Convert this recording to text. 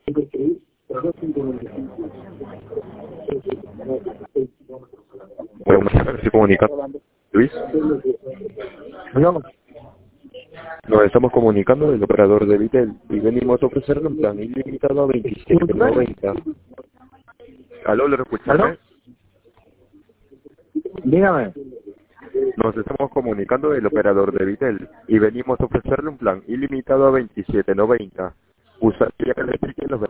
Bueno, estoy comunicando. Luis, Digamos, nos estamos comunicando del operador de Vitel y venimos a ofrecerle un plan ilimitado a 27.90. ¿Aló, le escuchas? ¿aló? Dígame. Nos estamos comunicando del operador de Vitel y venimos a ofrecerle un plan ilimitado a 27.90. Usaría que le explique los